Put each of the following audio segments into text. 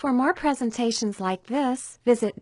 For more presentations like this, visit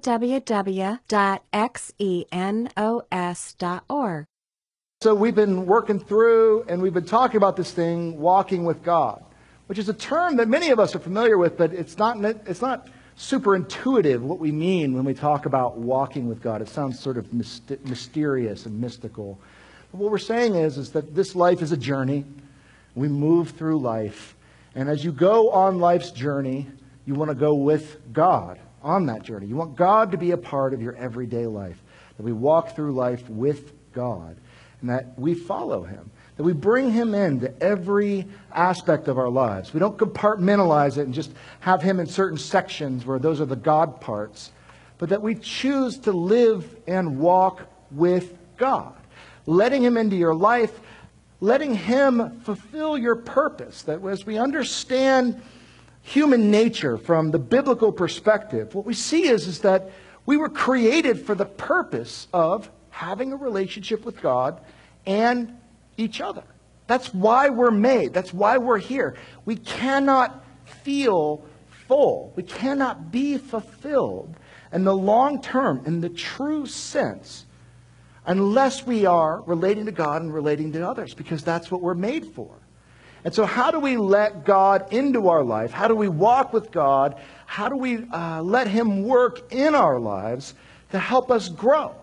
www.xenos.org. So we've been working through and we've been talking about this thing, walking with God, which is a term that many of us are familiar with, but it's not super intuitive what we mean when we talk about walking with God. It sounds sort of mysterious and mystical. But what we're saying is that this life is a journey. We move through life. And as you go on life's journey, you want to go with God on that journey. You want God to be a part of your everyday life. That we walk through life with God. And that we follow Him. That we bring Him into every aspect of our lives. We don't compartmentalize it and just have Him in certain sections where those are the God parts. But that we choose to live and walk with God. Letting Him into your life. Letting Him fulfill your purpose. That as we understand human nature from the biblical perspective, what we see is that we were created for the purpose of having a relationship with God and each other. That's why we're made. That's why we're here. We cannot feel full. We cannot be fulfilled in the long term, in the true sense, unless we are relating to God and relating to others, because that's what we're made for. And so how do we let God into our life? How do we walk with God? How do we let Him work in our lives to help us grow?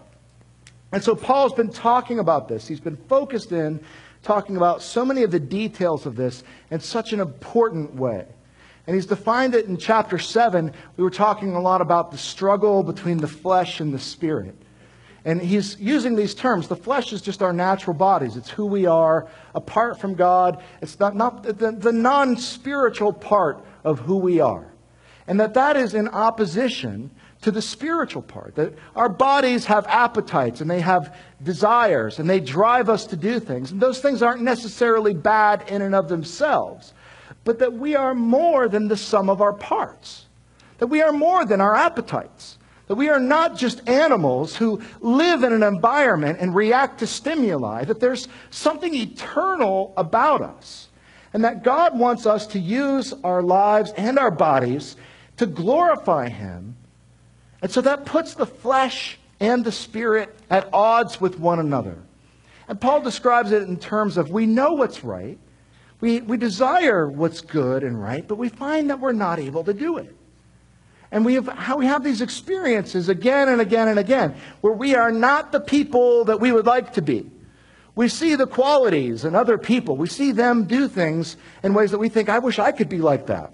And so Paul's been talking about this. He's been focused in talking about so many of the details of this in such an important way. And he's defined it in chapter 7. We were talking a lot about the struggle between the flesh and the spirit. And he's using these terms. The flesh is just our natural bodies. It's who we are apart from God. It's not the non-spiritual part of who we are. And that is in opposition to the spiritual part. That our bodies have appetites and they have desires and they drive us to do things. And those things aren't necessarily bad in and of themselves. But that we are more than the sum of our parts. That we are more than our appetites. That we are not just animals who live in an environment and react to stimuli. That there's something eternal about us. And that God wants us to use our lives and our bodies to glorify Him. And so that puts the flesh and the spirit at odds with one another. And Paul describes it in terms of we know what's right. We desire what's good and right, but we find that we're not able to do it. And we have these experiences again and again and again where we are not the people that we would like to be. We see the qualities in other people. We see them do things in ways that we think, I wish I could be like that.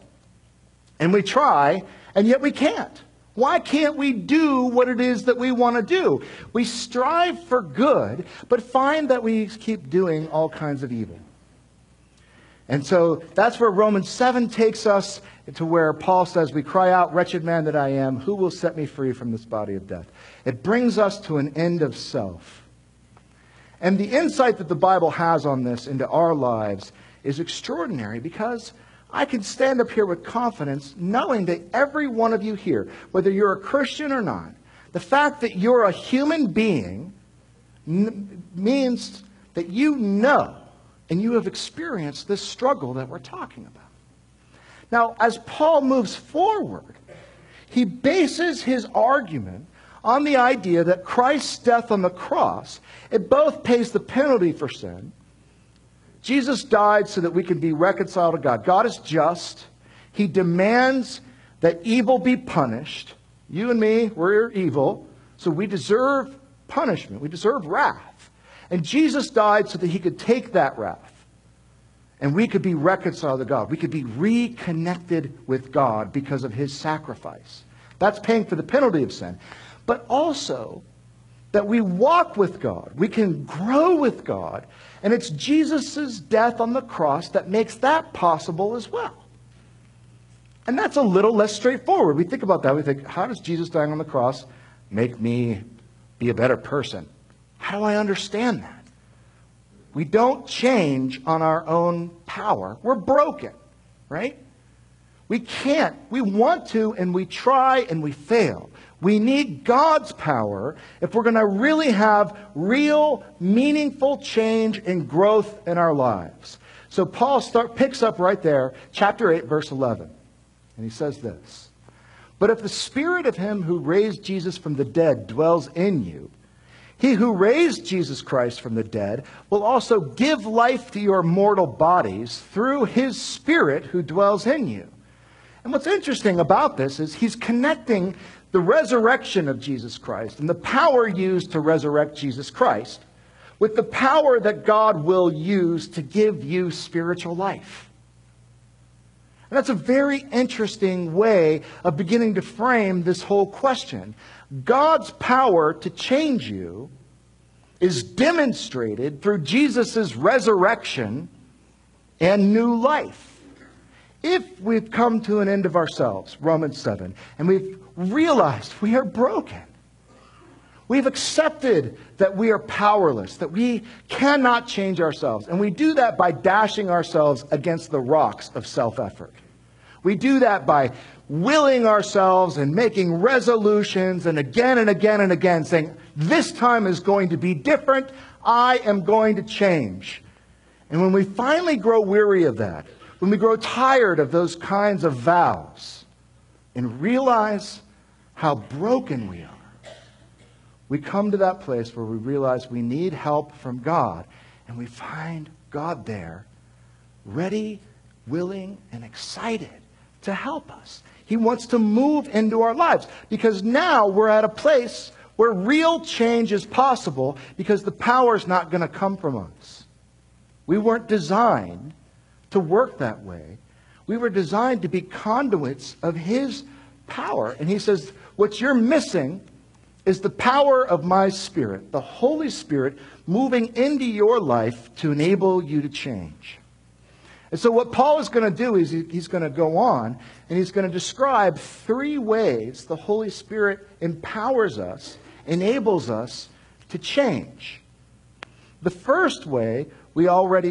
And we try, and yet we can't. Why can't we do what it is that we want to do? We strive for good, but find that we keep doing all kinds of evil. And so that's where Romans 7 takes us, to where Paul says, we cry out, wretched man that I am, who will set me free from this body of death? It brings us to an end of self. And the insight that the Bible has on this into our lives is extraordinary, because I can stand up here with confidence knowing that every one of you here, whether you're a Christian or not, the fact that you're a human being means that you know and you have experienced this struggle that we're talking about. Now, as Paul moves forward, he bases his argument on the idea that Christ's death on the cross, it both pays the penalty for sin. Jesus died so that we can be reconciled to God. God is just. He demands that evil be punished. You and me, we're evil, so we deserve punishment. We deserve wrath. And Jesus died so that He could take that wrath. And we could be reconciled to God. We could be reconnected with God because of His sacrifice. That's paying for the penalty of sin. But also that we walk with God. We can grow with God. And it's Jesus' death on the cross that makes that possible as well. And that's a little less straightforward. We think about that. We think, how does Jesus dying on the cross make me be a better person? How do I understand that? We don't change on our own power. We're broken, right? We can't. We want to, and we try, and we fail. We need God's power if we're going to really have real, meaningful change and growth in our lives. So Paul picks up right there, chapter 8, verse 11. And he says this, "But if the spirit of him who raised Jesus from the dead dwells in you, he who raised Jesus Christ from the dead will also give life to your mortal bodies through his spirit who dwells in you." And what's interesting about this is he's connecting the resurrection of Jesus Christ and the power used to resurrect Jesus Christ with the power that God will use to give you spiritual life. And that's a very interesting way of beginning to frame this whole question. God's power to change you is demonstrated through Jesus' resurrection and new life. If we've come to an end of ourselves, Romans 7, and we've realized we are broken, we've accepted that we are powerless, that we cannot change ourselves. And we do that by dashing ourselves against the rocks of self-effort. We do that by willing ourselves and making resolutions and again saying, this time is going to be different. I am going to change. And when we finally grow weary of that, when we grow tired of those kinds of vows and realize how broken we are, we come to that place where we realize we need help from God, and we find God there, ready, willing, and excited to help us. He wants to move into our lives because now we're at a place where real change is possible because the power is not going to come from us. We weren't designed to work that way. We were designed to be conduits of His power. And He says, what you're missing is the power of my Spirit, the Holy Spirit, moving into your life to enable you to change. And so what Paul is going to do is he's going to go on and he's going to describe 3 ways the Holy Spirit empowers us, enables us to change. The first way we already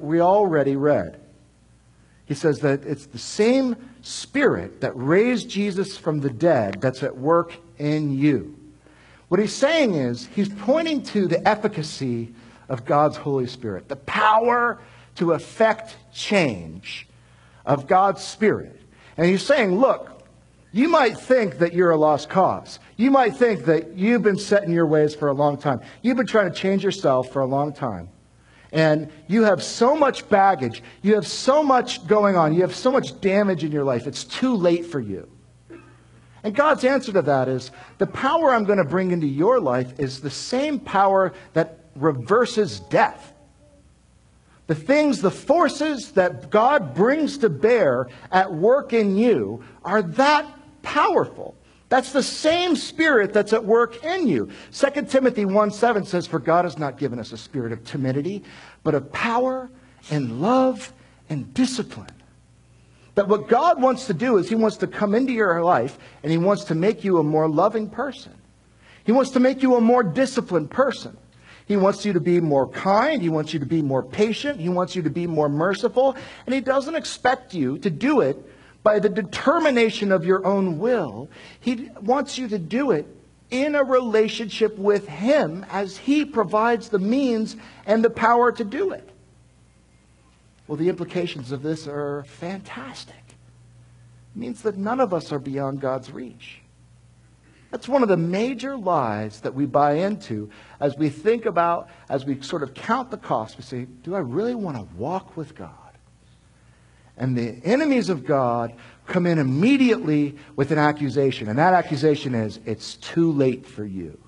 read. He says that it's the same Spirit that raised Jesus from the dead that's at work in you. What he's saying is he's pointing to the efficacy of God's Holy Spirit, the power to effect change of God's Spirit. And he's saying, look, you might think that you're a lost cause. You might think that you've been set in your ways for a long time. You've been trying to change yourself for a long time. And you have so much baggage. You have so much going on. You have so much damage in your life. It's too late for you. And God's answer to that is, the power I'm going to bring into your life is the same power that reverses death. The things, the forces that God brings to bear at work in you are that powerful. That's the same Spirit that's at work in you. 2 Timothy 1:7 says, for God has not given us a spirit of timidity, but of power and love and discipline. That what God wants to do is He wants to come into your life and He wants to make you a more loving person. He wants to make you a more disciplined person. He wants you to be more kind. He wants you to be more patient. He wants you to be more merciful. And He doesn't expect you to do it by the determination of your own will. He wants you to do it in a relationship with Him as He provides the means and the power to do it. Well, the implications of this are fantastic. It means that none of us are beyond God's reach. That's one of the major lies that we buy into as we think about, as we sort of count the cost. We say, do I really want to walk with God? And the enemies of God come in immediately with an accusation. And that accusation is, it's too late for you.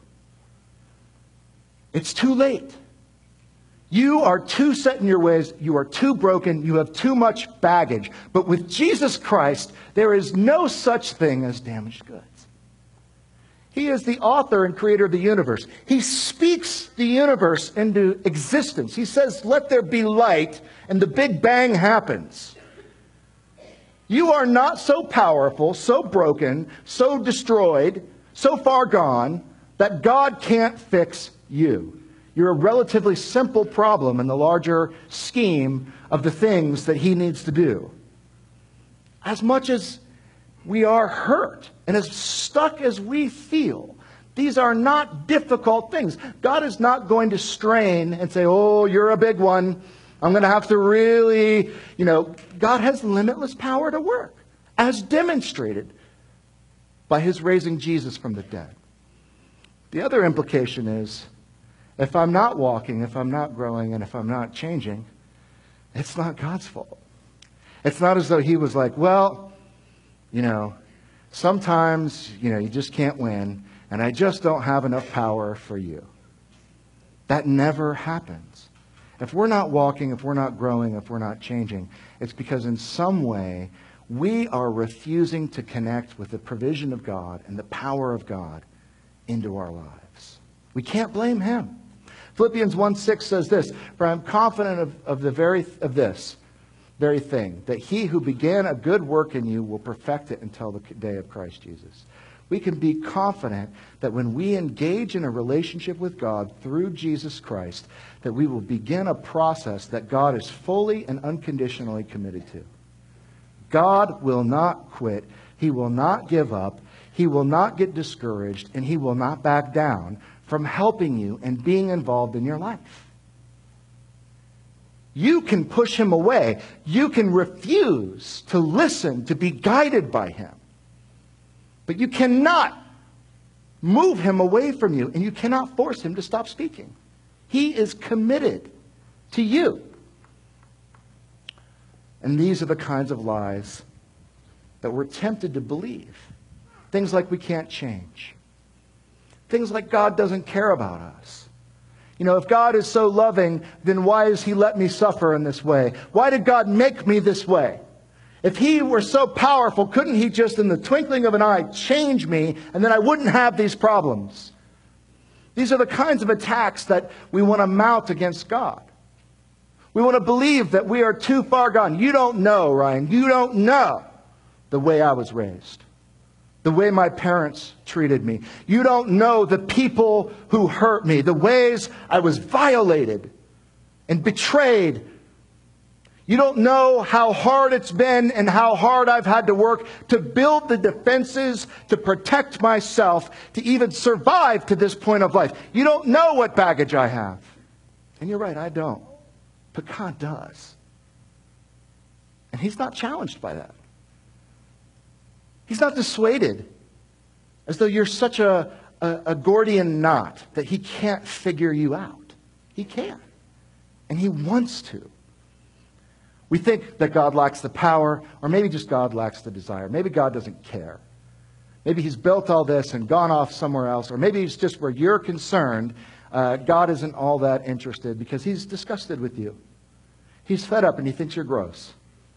It's too late. You are too set in your ways. You are too broken. You have too much baggage. But with Jesus Christ, there is no such thing as damaged goods. He is the author and creator of the universe. He speaks the universe into existence. He says, let there be light, and the Big Bang happens. You are not so powerful, so broken, so destroyed, so far gone, that God can't fix you. You're a relatively simple problem in the larger scheme of the things that He needs to do. As much as we are hurt and as stuck as we feel, these are not difficult things. God is not going to strain and say, oh, you're a big one. I'm going to have to really, God has limitless power to work. as demonstrated by his raising Jesus from the dead. The other implication is, if I'm not walking, if I'm not growing, and if I'm not changing, it's not God's fault. It's not as though he was like, well, sometimes, you just can't win, and I just don't have enough power for you. That never happens. If we're not walking, if we're not growing, if we're not changing, it's because in some way we are refusing to connect with the provision of God and the power of God into our lives. We can't blame him. Philippians 1:6 says this, "For I am confident of this very thing, that he who began a good work in you will perfect it until the day of Christ Jesus." We can be confident that when we engage in a relationship with God through Jesus Christ, that we will begin a process that God is fully and unconditionally committed to. God will not quit. He will not give up. He will not get discouraged, and he will not back down from helping you and being involved in your life. You can push him away. You can refuse to listen, to be guided by him. But you cannot move him away from you, and you cannot force him to stop speaking. He is committed to you. And these are the kinds of lies that we're tempted to believe. Things like we can't change. Things like God doesn't care about us. If God is so loving, then why has he let me suffer in this way? Why did God make me this way? If he were so powerful, couldn't he just in the twinkling of an eye change me, and then I wouldn't have these problems? These are the kinds of attacks that we want to mount against God. We want to believe that we are too far gone. You don't know, Ryan. You don't know the way I was raised. The way my parents treated me. You don't know the people who hurt me. The ways I was violated and betrayed. You don't know how hard it's been and how hard I've had to work to build the defenses to protect myself, to even survive to this point of life. You don't know what baggage I have. And you're right, I don't. But God does. And he's not challenged by that. He's not dissuaded as though you're such a Gordian knot that he can't figure you out. He can. And he wants to. We think that God lacks the power, or maybe just God lacks the desire. Maybe God doesn't care. Maybe he's built all this and gone off somewhere else, or maybe it's just where you're concerned. God isn't all that interested because he's disgusted with you. He's fed up and he thinks you're gross.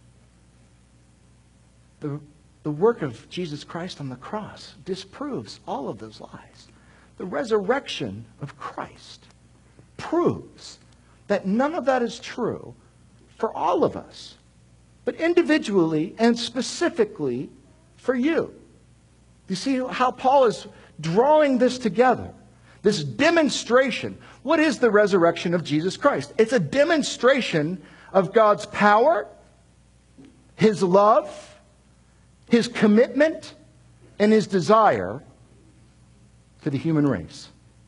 The work of Jesus Christ on the cross disproves all of those lies. The resurrection of Christ proves that none of that is true for all of us, but individually and specifically for you. You see how Paul is drawing this together, this demonstration. What is the resurrection of Jesus Christ? It's a demonstration of God's power, his love, his commitment, and his desire to the human race.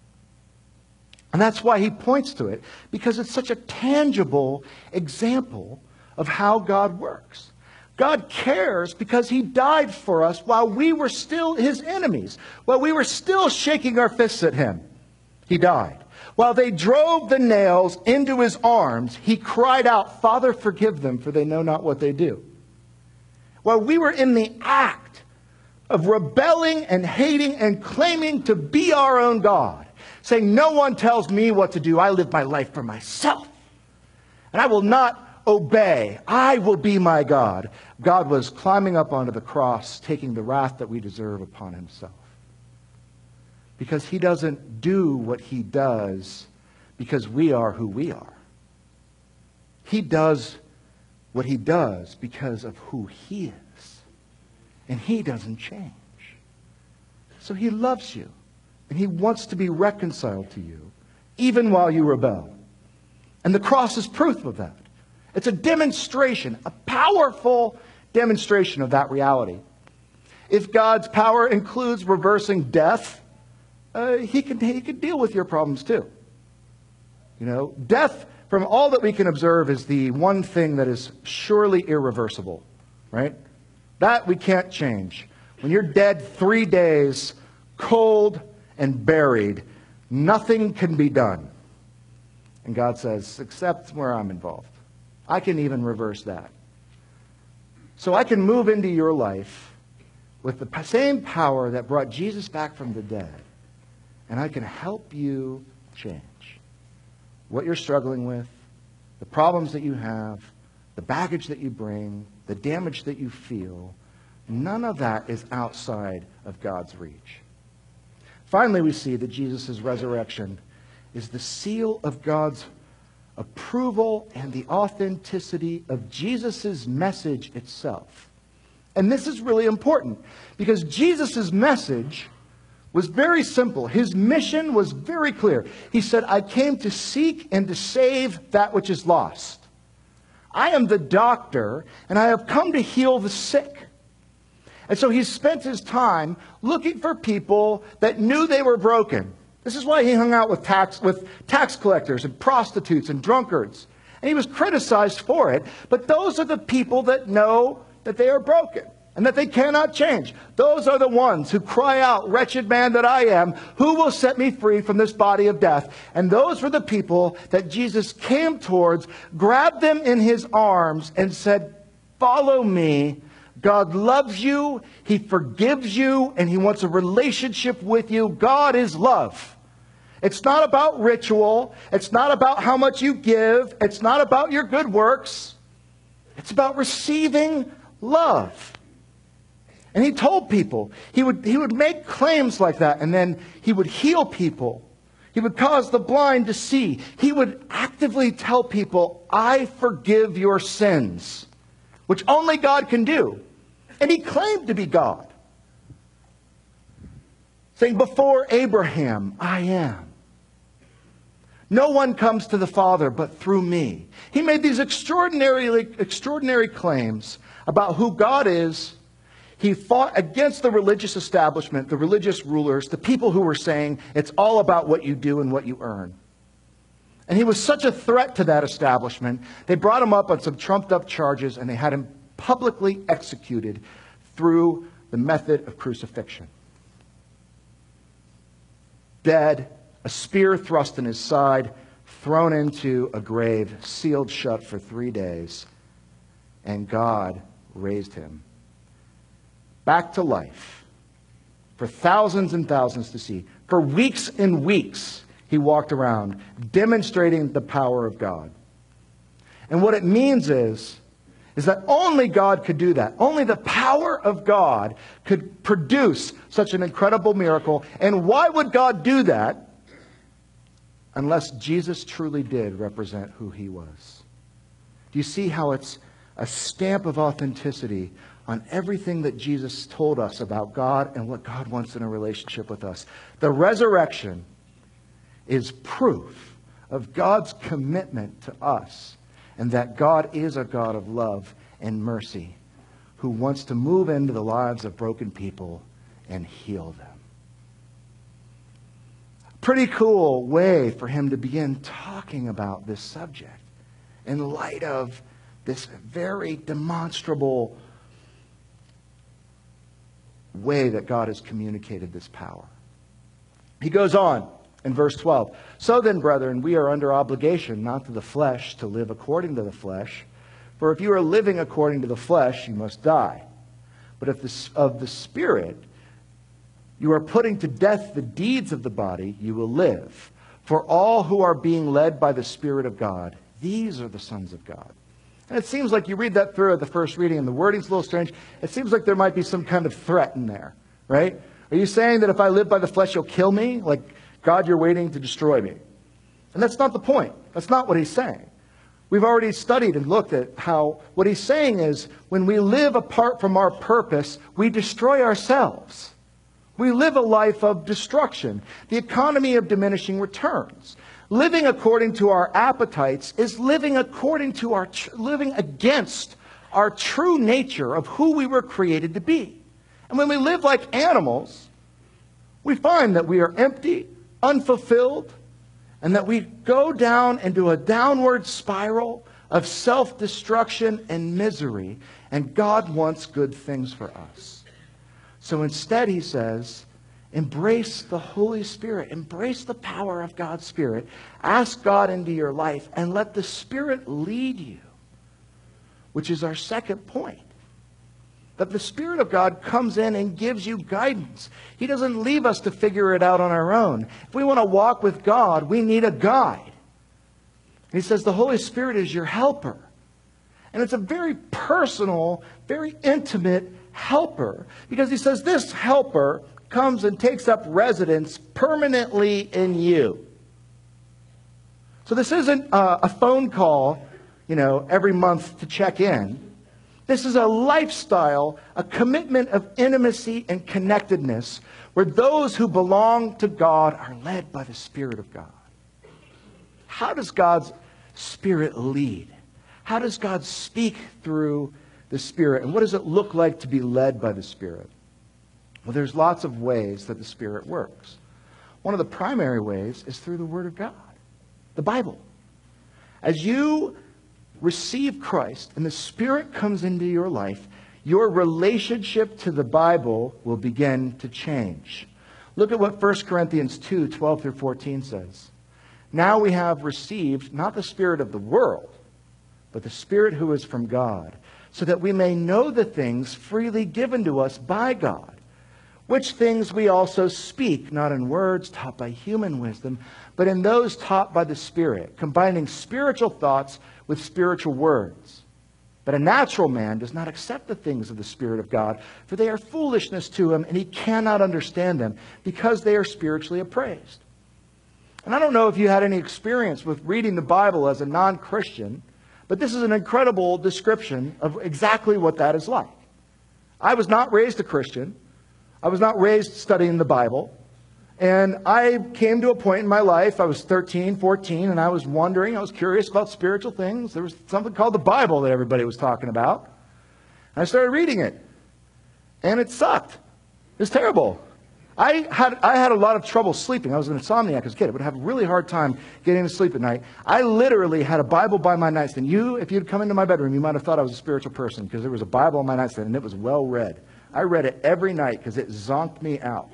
And that's why he points to it, because it's such a tangible example of how God works. God cares because he died for us while we were still his enemies, while we were still shaking our fists at him. He died. While they drove the nails into his arms, he cried out, "Father, forgive them, for they know not what they do." While we were in the act of rebelling and hating and claiming to be our own God, saying, "No one tells me what to do. I live my life for myself, and I will not obey. I will be my God." God was climbing up onto the cross, taking the wrath that we deserve upon himself. Because he doesn't do what he does because we are who we are. He does what he does because of who he is. And he doesn't change. So he loves you. And he wants to be reconciled to you, even while you rebel. And the cross is proof of that. It's a demonstration, a powerful demonstration of that reality. If God's power includes reversing death, he can deal with your problems too. Death, from all that we can observe, is the one thing that is surely irreversible, right? That we can't change. When you're dead 3 days, cold and buried, nothing can be done. And God says, except where I'm involved. I can even reverse that. So I can move into your life with the same power that brought Jesus back from the dead. And I can help you change what you're struggling with, the problems that you have, the baggage that you bring, the damage that you feel. None of that is outside of God's reach. Finally, we see that Jesus' resurrection is the seal of God's approval and the authenticity of Jesus' message itself. And this is really important because Jesus' message was very simple. His mission was very clear. He said, I came to seek and to save that which is lost. I am the doctor, and I have come to heal the sick. And so he spent his time looking for people that knew they were broken. This is why he hung out with tax collectors and prostitutes and drunkards. And he was criticized for it. But those are the people that know that they are broken and that they cannot change. Those are the ones who cry out, wretched man that I am, who will set me free from this body of death? And those were the people that Jesus came towards, grabbed them in his arms and said, follow me. God loves you, he forgives you, and he wants a relationship with you. God is love. It's not about ritual. It's not about how much you give. It's not about your good works. It's about receiving love. And he told people, he would make claims like that, and then he would heal people. He would cause the blind to see. He would actively tell people, I forgive your sins, which only God can do. And he claimed to be God, saying, before Abraham, I am. No one comes to the Father but through me. He made these extraordinary claims about who God is. He fought against the religious establishment, the religious rulers, the people who were saying it's all about what you do and what you earn. And he was such a threat to that establishment, they brought him up on some trumped up charges and they had him publicly executed through the method of crucifixion. Dead, a spear thrust in his side, thrown into a grave, sealed shut for 3 days, and God raised him back to life for thousands and thousands to see. For weeks and weeks, he walked around demonstrating the power of God. And what it means is that only God could do that. Only the power of God could produce such an incredible miracle. And why would God do that unless Jesus truly did represent who he was? Do you see how it's a stamp of authenticity on everything that Jesus told us about God and what God wants in a relationship with us? The resurrection is proof of God's commitment to us, and that God is a God of love and mercy who wants to move into the lives of broken people and heal them. Pretty cool way for him to begin talking about this subject in light of this very demonstrable way that God has communicated this power. He goes on in verse 12. So then, brethren, we are under obligation, not to the flesh, to live according to the flesh. For if you are living according to the flesh, you must die. But if of the Spirit you are putting to death the deeds of the body, you will live. For all who are being led by the Spirit of God, these are the sons of God. And it seems like you read that through at the first reading, and the wording's a little strange. It seems like there might be some kind of threat in there, right? Are you saying that if I live by the flesh, you'll kill me? Like, God, you're waiting to destroy me. And that's not the point. That's not what he's saying. We've already studied and looked at how what he's saying is when we live apart from our purpose, we destroy ourselves. We live a life of destruction, the economy of diminishing returns. Living according to our appetites is living living against our true nature of who we were created to be. And when we live like animals, we find that we are empty, unfulfilled, and that we go down into a downward spiral of self-destruction and misery, and God wants good things for us. So instead, he says, embrace the Holy Spirit. Embrace the power of God's Spirit. Ask God into your life and let the Spirit lead you, which is our second point. That the Spirit of God comes in and gives you guidance. He doesn't leave us to figure it out on our own. If we want to walk with God, we need a guide. And he says the Holy Spirit is your helper. And it's a very personal, very intimate helper. Because he says this helper comes and takes up residence permanently in you. So this isn't a phone call, every month to check in. This is a lifestyle, a commitment of intimacy and connectedness where those who belong to God are led by the Spirit of God. How does God's Spirit lead? How does God speak through the Spirit? And what does it look like to be led by the Spirit? Well, there's lots of ways that the Spirit works. One of the primary ways is through the Word of God, the Bible. As you receive Christ and the Spirit comes into your life, your relationship to the Bible will begin to change. Look at what 1 Corinthians 2, 12 through 14 says. Now we have received not the spirit of the world, but the Spirit who is from God, so that we may know the things freely given to us by God, which things we also speak, not in words taught by human wisdom, but in those taught by the Spirit, combining spiritual thoughts with spiritual words. But a natural man does not accept the things of the Spirit of God, for they are foolishness to him, and he cannot understand them, because they are spiritually appraised. And I don't know if you had any experience with reading the Bible as a non-Christian, but this is an incredible description of exactly what that is like. I was not raised a Christian. I was not raised studying the Bible. And I came to a point in my life, I was 13, 14, and I was wondering, I was curious about spiritual things. There was something called the Bible that everybody was talking about. And I started reading it. And it sucked. It was terrible. I had a lot of trouble sleeping. I was an insomniac as a kid. I would have a really hard time getting to sleep at night. I literally had a Bible by my nightstand. If you'd come into my bedroom, you might have thought I was a spiritual person, because there was a Bible on my nightstand, and it was well read. I read it every night because it zonked me out.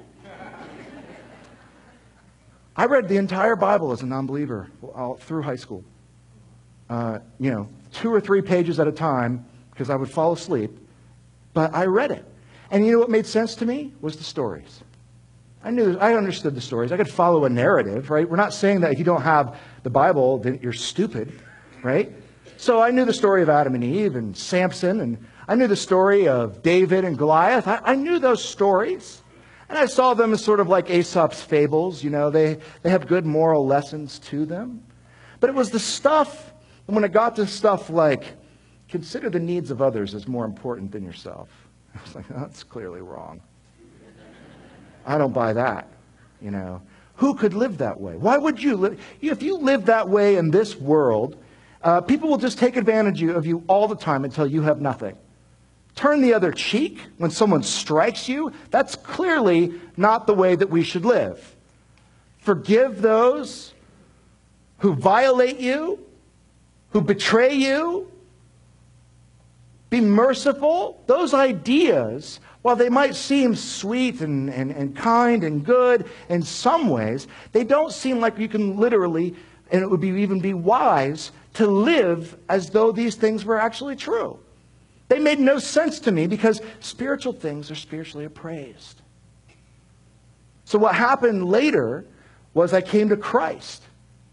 I read the entire Bible as a non-believer through high school. 2 or 3 pages at a time, because I would fall asleep. But I read it. And you know what made sense to me? Was the stories. I understood the stories. I could follow a narrative, right? We're not saying that if you don't have the Bible, then you're stupid, right? So I knew the story of Adam and Eve and Samson, and I knew the story of David and Goliath. I knew those stories. And I saw them as sort of like Aesop's fables. They have good moral lessons to them. But it was the stuff, and when it got to stuff like, consider the needs of others as more important than yourself. I was like, that's clearly wrong. I don't buy that. Who could live that way? Why would you live? If you live that way in this world, people will just take advantage of you all the time until you have nothing. Turn the other cheek when someone strikes you. That's clearly not the way that we should live. Forgive those who violate you, who betray you. Be merciful. Those ideas, while they might seem sweet and kind and good in some ways, they don't seem like you can literally, and it would even be wise, to live as though these things were actually true. They made no sense to me because spiritual things are spiritually appraised. So what happened later was I came to Christ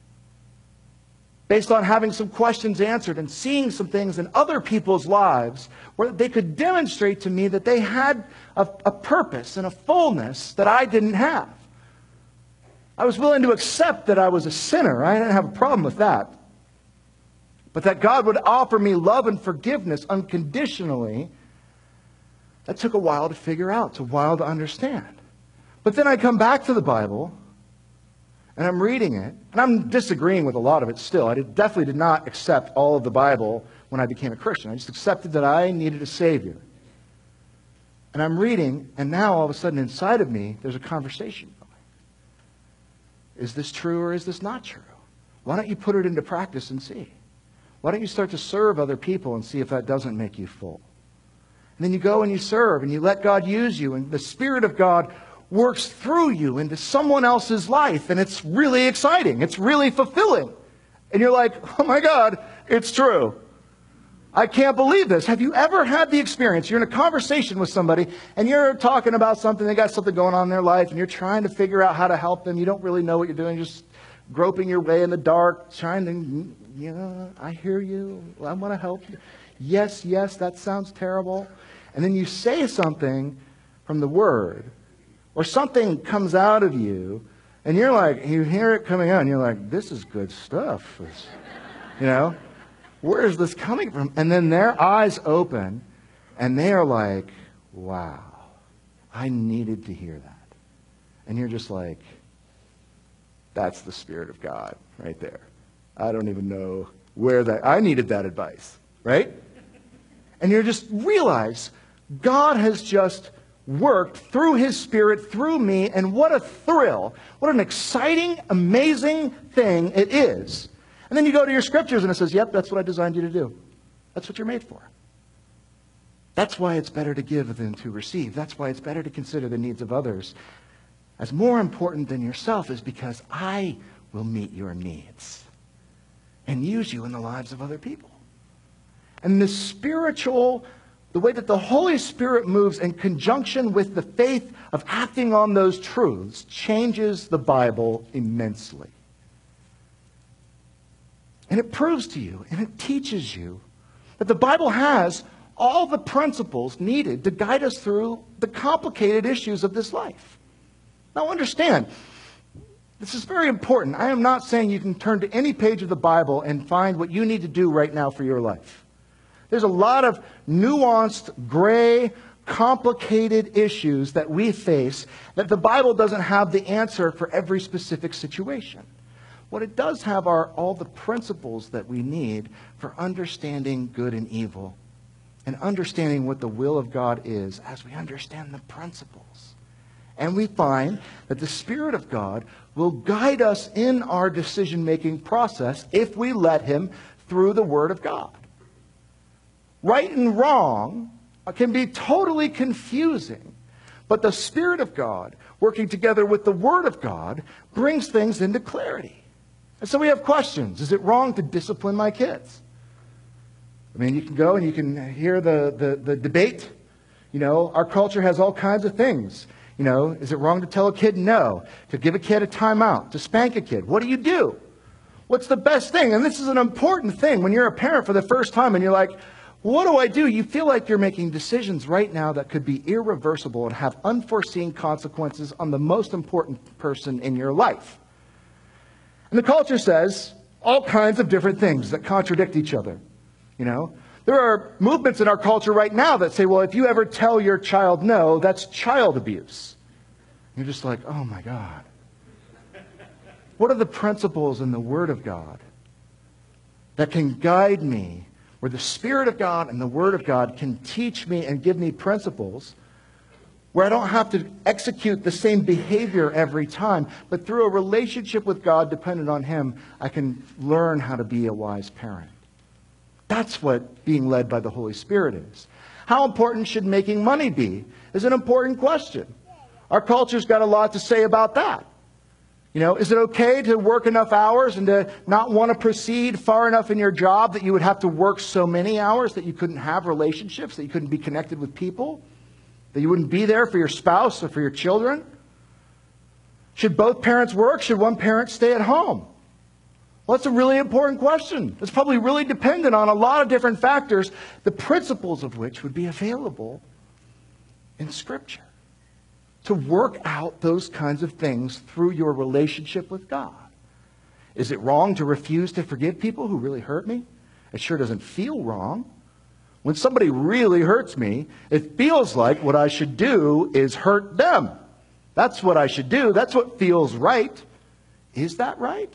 based on having some questions answered and seeing some things in other people's lives where they could demonstrate to me that they had a purpose and a fullness that I didn't have. I was willing to accept that I was a sinner. I didn't have a problem with that. But that God would offer me love and forgiveness unconditionally, that took a while to figure out. It's a while to understand. But then I come back to the Bible, and I'm reading it, and I'm disagreeing with a lot of it still. I definitely did not accept all of the Bible when I became a Christian. I just accepted that I needed a Savior. And I'm reading, and now all of a sudden inside of me, there's a conversation going. Is this true or is this not true? Why don't you put it into practice and see? Why don't you start to serve other people and see if that doesn't make you full? And then you go and you serve and you let God use you, and the Spirit of God works through you into someone else's life, and it's really exciting. It's really fulfilling. And you're like, oh my God, it's true. I can't believe this. Have you ever had the experience? You're in a conversation with somebody and you're talking about something. They got something going on in their life and you're trying to figure out how to help them. You don't really know what you're doing. You're just groping your way in the dark, trying to, yeah, I hear you. I want to help you. Yes, that sounds terrible. And then you say something from the Word, or something comes out of you, and you're like, you hear it coming out, and you're like, this is good stuff. Where is this coming from? And then their eyes open, and they are like, wow, I needed to hear that. And you're just like, that's the Spirit of God right there. I don't even know where I needed that advice, right? And you just realize God has just worked through His Spirit, through me, and what a thrill, what an exciting, amazing thing it is. And then you go to your scriptures and it says, yep, that's what I designed you to do. That's what you're made for. That's why it's better to give than to receive. That's why it's better to consider the needs of others as more important than yourself, is because I will meet your needs and use you in the lives of other people. And the way that the Holy Spirit moves in conjunction with the faith of acting on those truths changes the Bible immensely. And it proves to you and it teaches you that the Bible has all the principles needed to guide us through the complicated issues of this life. Now understand, this is very important. I am not saying you can turn to any page of the Bible and find what you need to do right now for your life. There's a lot of nuanced, gray, complicated issues that we face that the Bible doesn't have the answer for every specific situation. What it does have are all the principles that we need for understanding good and evil and understanding what the will of God is as we understand the principles. And we find that the Spirit of God will guide us in our decision-making process if we let Him through the Word of God. Right and wrong can be totally confusing, but the Spirit of God, working together with the Word of God, brings things into clarity. And so we have questions. Is it wrong to discipline my kids? I mean, you can go and you can hear the debate. Our culture has all kinds of things. Is it wrong to tell a kid no? To give a kid a timeout? To spank a kid? What do you do? What's the best thing? And this is an important thing when you're a parent for the first time and you're like, what do I do? You feel like you're making decisions right now that could be irreversible and have unforeseen consequences on the most important person in your life. And the culture says all kinds of different things that contradict each other. There are movements in our culture right now that say, well, if you ever tell your child no, that's child abuse. You're just like, oh my God. What are the principles in the Word of God that can guide me, where the Spirit of God and the Word of God can teach me and give me principles where I don't have to execute the same behavior every time, but through a relationship with God dependent on Him, I can learn how to be a wise parent. That's what being led by the Holy Spirit is. How important should making money be? Is an important question. Our culture's got a lot to say about that. Is it okay to work enough hours and to not want to proceed far enough in your job that you would have to work so many hours that you couldn't have relationships, that you couldn't be connected with people? That you wouldn't be there for your spouse or for your children? Should both parents work? Should one parent stay at home? Well, that's a really important question. It's probably really dependent on a lot of different factors, the principles of which would be available in Scripture to work out those kinds of things through your relationship with God. Is it wrong to refuse to forgive people who really hurt me? It sure doesn't feel wrong. When somebody really hurts me, it feels like what I should do is hurt them. That's what I should do. That's what feels right. Is that right?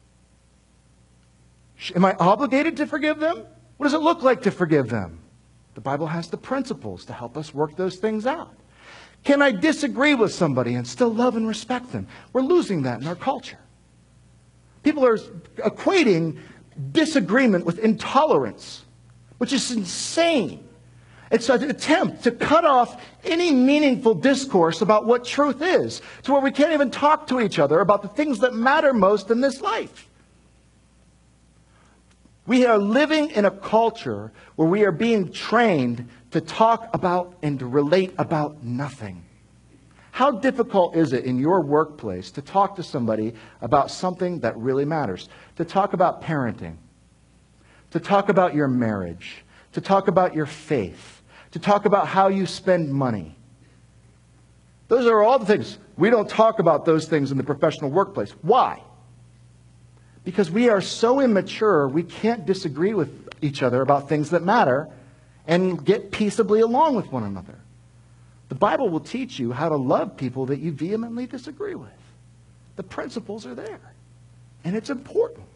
Am I obligated to forgive them? What does it look like to forgive them? The Bible has the principles to help us work those things out. Can I disagree with somebody and still love and respect them? We're losing that in our culture. People are equating disagreement with intolerance, which is insane. It's an attempt to cut off any meaningful discourse about what truth is, to where we can't even talk to each other about the things that matter most in this life. We are living in a culture where we are being trained to talk about and to relate about nothing. How difficult is it in your workplace to talk to somebody about something that really matters? To talk about parenting, to talk about your marriage, to talk about your faith, to talk about how you spend money. Those are all the things. We don't talk about those things in the professional workplace. Why? Because we are so immature, we can't disagree with each other about things that matter and get peaceably along with one another. The Bible will teach you how to love people that you vehemently disagree with. The principles are there, and it's important.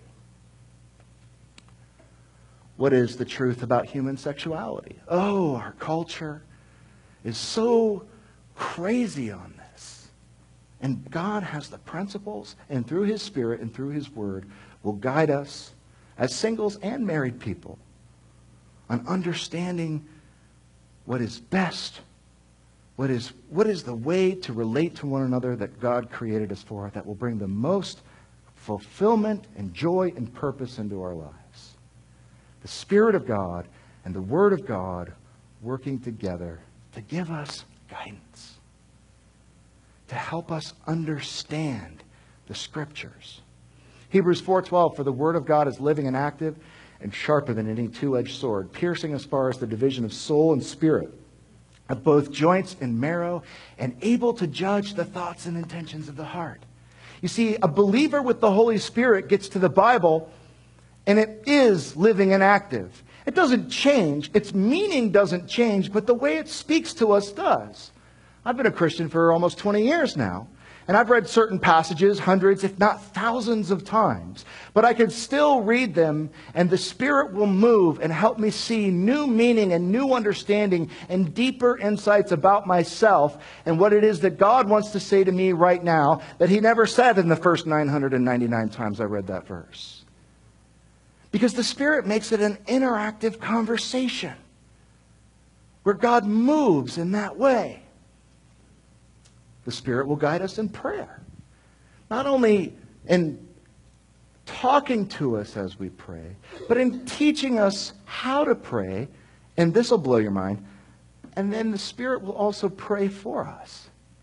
What is the truth about human sexuality? Oh, our culture is so crazy on this. And God has the principles, and through His Spirit and through His Word will guide us as singles and married people on understanding what is best, what is the way to relate to one another that God created us for, that will bring the most fulfillment and joy and purpose into our lives. The Spirit of God and the Word of God working together to give us guidance, to help us understand the Scriptures. Hebrews 4:12, for the Word of God is living and active and sharper than any two-edged sword, piercing as far as the division of soul and spirit, of both joints and marrow, and able to judge the thoughts and intentions of the heart. You see, a believer with the Holy Spirit gets to the Bible, and it is living and active. It doesn't change. Its meaning doesn't change, but the way it speaks to us does. I've been a Christian for almost 20 years now, and I've read certain passages hundreds, if not thousands of times, but I can still read them, and the Spirit will move and help me see new meaning and new understanding and deeper insights about myself and what it is that God wants to say to me right now that He never said in the first 999 times I read that verse. Because the Spirit makes it an interactive conversation where God moves in that way. The Spirit will guide us in prayer. Not only in talking to us as we pray, but in teaching us how to pray. And this will blow your mind. And then the Spirit will also pray for us.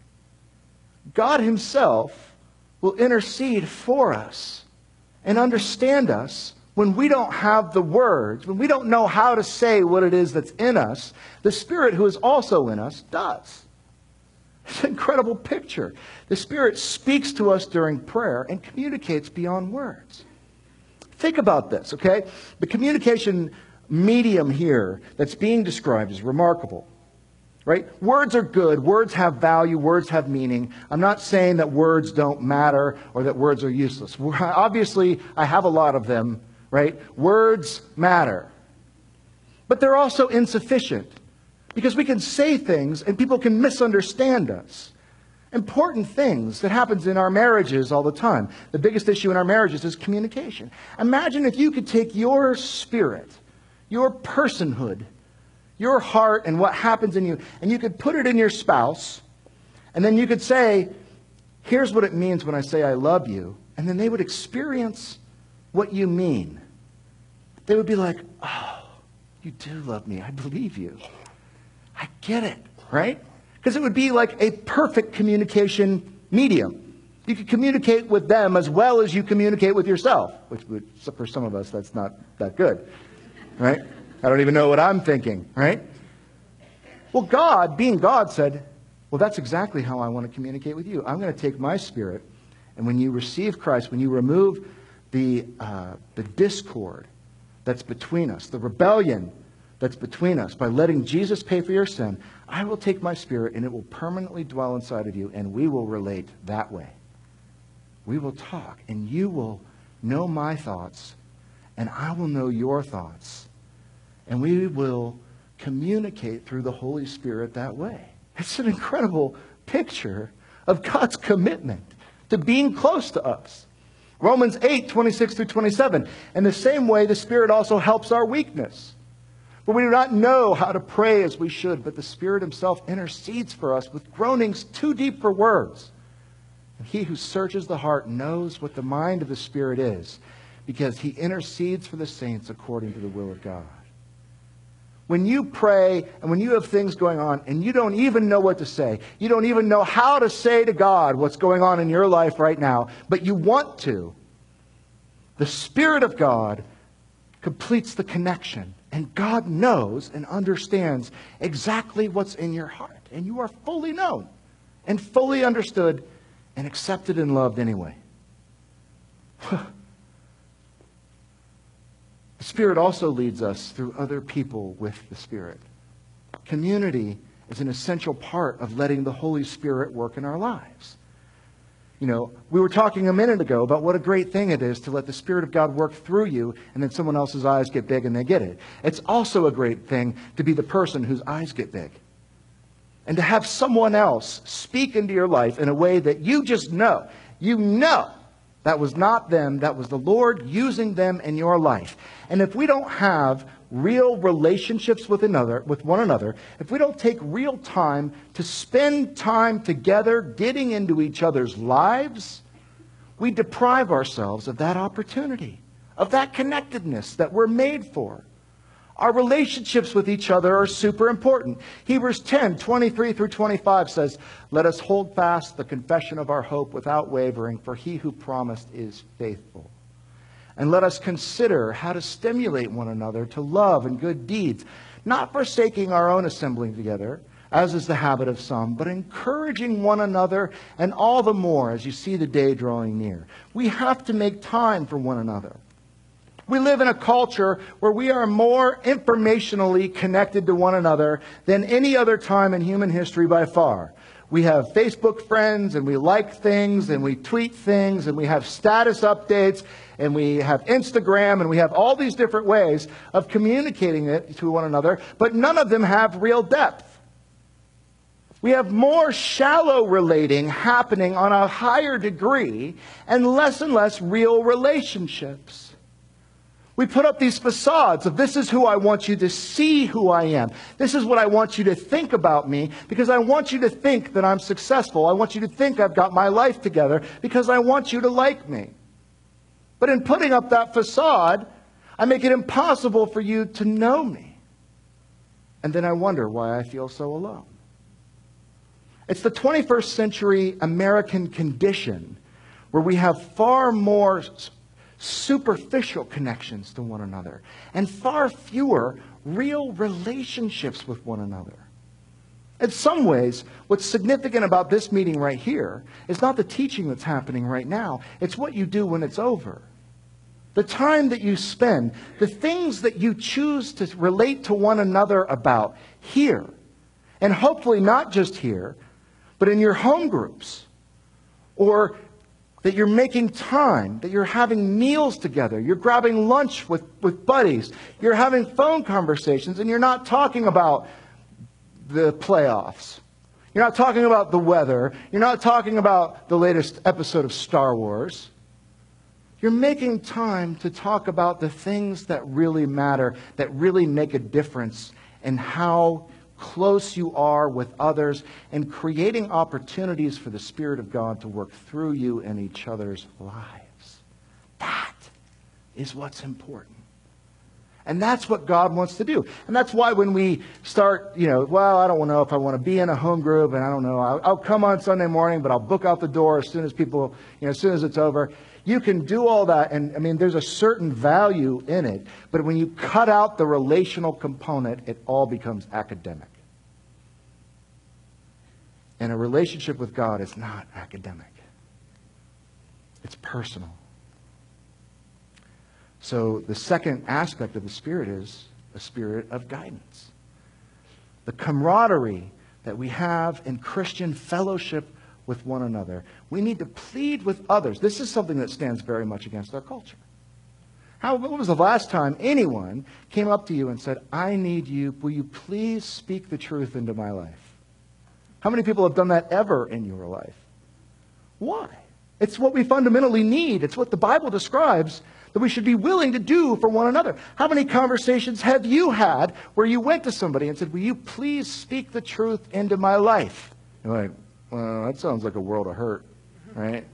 God Himself will intercede for us and understand us. When we don't have the words, when we don't know how to say what it is that's in us, the Spirit who is also in us does. It's an incredible picture. The Spirit speaks to us during prayer and communicates beyond words. Think about this, okay? The communication medium here that's being described is remarkable. Right? Words are good. Words have value. Words have meaning. I'm not saying that words don't matter or that words are useless. Obviously, I have a lot of them. Right? Words matter. But they're also insufficient because we can say things and people can misunderstand us. Important things that happens in our marriages all the time. The biggest issue in our marriages is communication. Imagine if you could take your spirit, your personhood, your heart and what happens in you, and you could put it in your spouse, and then you could say, here's what it means when I say I love you, and then they would experience what you mean. They would be like, oh, you do love me. I believe you. I get it, right? Because it would be like a perfect communication medium. You could communicate with them as well as you communicate with yourself, which would, for some of us, that's not that good, right? I don't even know what I'm thinking, right? Well, God, being God, said, well, that's exactly how I want to communicate with you. I'm going to take my Spirit, and when you receive Christ, when you remove the discord that's between us, the rebellion that's between us, by letting Jesus pay for your sin, I will take my Spirit and it will permanently dwell inside of you, and we will relate that way. We will talk, and you will know my thoughts, and I will know your thoughts, and we will communicate through the Holy Spirit that way. It's an incredible picture of God's commitment to being close to us. Romans 8, 26 through 27. In the same way, the Spirit also helps our weakness. For we do not know how to pray as we should, but the Spirit himself intercedes for us with groanings too deep for words. And he who searches the heart knows what the mind of the Spirit is, because he intercedes for the saints according to the will of God. When you pray and when you have things going on and you don't even know what to say, you don't even know how to say to God what's going on in your life right now, but you want to, the Spirit of God completes the connection. And God knows and understands exactly what's in your heart. And you are fully known and fully understood and accepted and loved anyway. The Spirit also leads us through other people with the Spirit. Community is an essential part of letting the Holy Spirit work in our lives. You know, we were talking a minute ago about what a great thing it is to let the Spirit of God work through you and then someone else's eyes get big and they get it. It's also a great thing to be the person whose eyes get big. And to have someone else speak into your life in a way that you just know. You know that was not them, that was the Lord using them in your life. And if we don't have real relationships with one another, if we don't take real time to spend time together getting into each other's lives, we deprive ourselves of that opportunity, of that connectedness that we're made for. Our relationships with each other are super important. Hebrews 10, 23 through 25 says, "Let us hold fast the confession of our hope without wavering, for he who promised is faithful. And let us consider how to stimulate one another to love and good deeds, not forsaking our own assembling together, as is the habit of some, but encouraging one another, and all the more as you see the day drawing near." We have to make time for one another. We live in a culture where we are more informationally connected to one another than any other time in human history by far. We have Facebook friends, and we like things, and we tweet things, and we have status updates, and we have Instagram, and we have all these different ways of communicating it to one another, but none of them have real depth. We have more shallow relating happening on a higher degree and less real relationships. We put up these facades of this is who I want you to see who I am. This is what I want you to think about me because I want you to think that I'm successful. I want you to think I've got my life together because I want you to like me. But in putting up that facade, I make it impossible for you to know me. And then I wonder why I feel so alone. It's the 21st century American condition where we have far more superficial connections to one another and far fewer real relationships with one another. In some ways, what's significant about this meeting right here is not the teaching that's happening right now. It's what you do when it's over. The time that you spend, the things that you choose to relate to one another about here, and hopefully not just here, but in your home groups, or that you're making time, that you're having meals together, you're grabbing lunch with buddies, you're having phone conversations, and you're not talking about the playoffs. You're not talking about the weather. You're not talking about the latest episode of Star Wars. You're making time to talk about the things that really matter, that really make a difference in how close you are with others, and creating opportunities for the Spirit of God to work through you in each other's lives. That is what's important. And that's what God wants to do. And that's why when we start, I don't know if I want to be in a home group, and I don't know, I'll come on Sunday morning, but I'll book out the door as soon as as soon as it's over. You can do all that, and there's a certain value in it, but when you cut out the relational component, it all becomes academic. And a relationship with God is not academic. It's personal. So the second aspect of the Spirit is a spirit of guidance. The camaraderie that we have in Christian fellowship with one another. We need to plead with others. This is something that stands very much against our culture. When was the last time anyone came up to you and said, "I need you, will you please speak the truth into my life"? How many people have done that ever in your life? Why? It's what we fundamentally need. It's what the Bible describes that we should be willing to do for one another. How many conversations have you had where you went to somebody and said, will you please speak the truth into my life? You're like, well, that sounds like a world of hurt, right?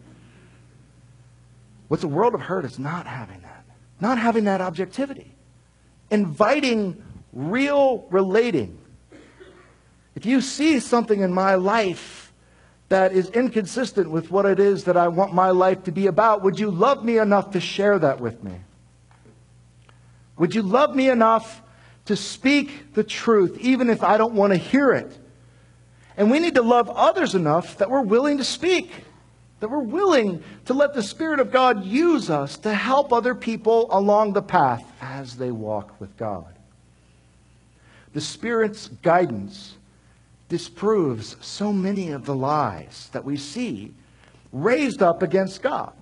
What's a world of hurt is not having that. Not having that objectivity. Inviting real relating. If you see something in my life that is inconsistent with what it is that I want my life to be about, would you love me enough to share that with me? Would you love me enough to speak the truth, even if I don't want to hear it? And we need to love others enough that we're willing to speak, that we're willing to let the Spirit of God use us to help other people along the path as they walk with God. The Spirit's guidance disproves so many of the lies that we see raised up against God.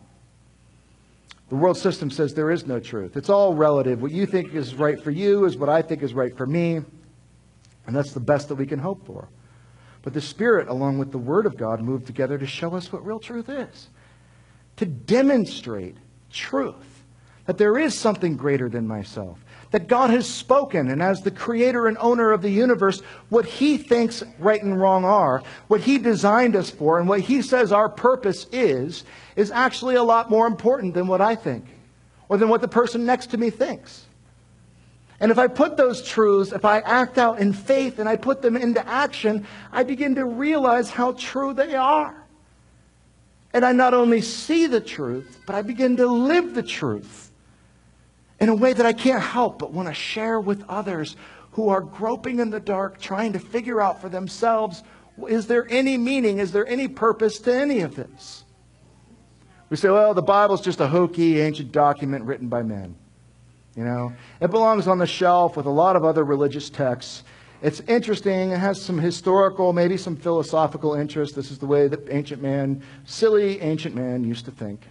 The world system says there is no truth. It's all relative. What you think is right for you is what I think is right for me. And that's the best that we can hope for. But the Spirit, along with the Word of God, move together to show us what real truth is. To demonstrate truth. That there is something greater than myself. That God has spoken, and as the creator and owner of the universe, what He thinks right and wrong are, what He designed us for, and what He says our purpose is actually a lot more important than what I think, or than what the person next to me thinks. And if I put those truths, if I act out in faith and I put them into action, I begin to realize how true they are. And I not only see the truth, but I begin to live the truth in a way that I can't help but want to share with others who are groping in the dark, trying to figure out for themselves, is there any meaning, is there any purpose to any of this? We say, well, the Bible's just a hokey, ancient document written by men. You know, it belongs on the shelf with a lot of other religious texts. It's interesting. It has some historical, maybe some philosophical interest. This is the way that silly ancient man used to think.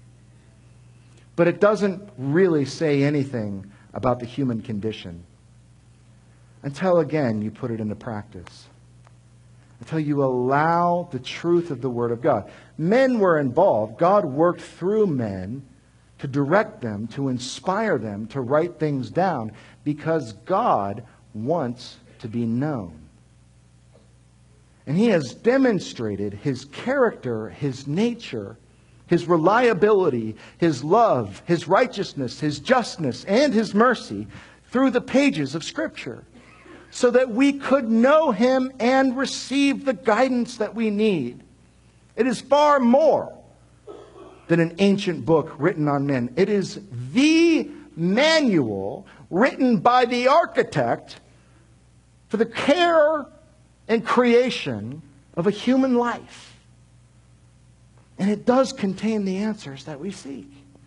But it doesn't really say anything about the human condition until, again, you put it into practice. Until you allow the truth of the Word of God. Men were involved. God worked through men to direct them, to inspire them, to write things down, because God wants to be known. And He has demonstrated His character, His nature, His reliability, His love, His righteousness, His justness, and His mercy through the pages of Scripture, so that we could know Him and receive the guidance that we need. It is far more than an ancient book written on men. It is the manual written by the architect for the care and creation of a human life. And it does contain the answers that we seek.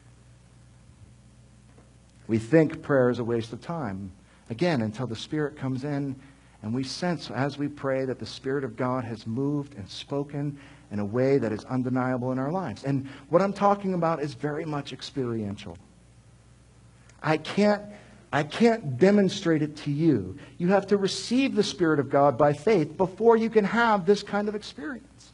We think prayer is a waste of time. Again, until the Spirit comes in and we sense as we pray that the Spirit of God has moved and spoken in a way that is undeniable in our lives. And what I'm talking about is very much experiential. I can't demonstrate it to you. You have to receive the Spirit of God by faith before you can have this kind of experience.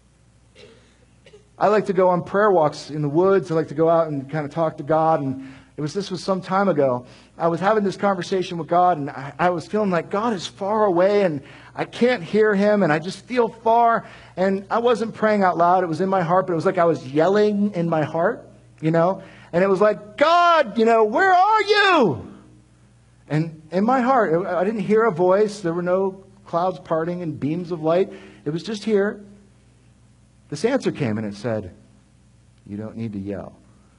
I like to go on prayer walks in the woods. I like to go out and kind of talk to God. And this was some time ago. I was having this conversation with God, and I was feeling like God is far away, and I can't hear Him, and I just feel far. And I wasn't praying out loud. It was in my heart, but it was like I was yelling in my heart, And it was like, God, where are you? And in my heart, I didn't hear a voice. There were no clouds parting and beams of light. It was just here. This answer came, and it said, you don't need to yell.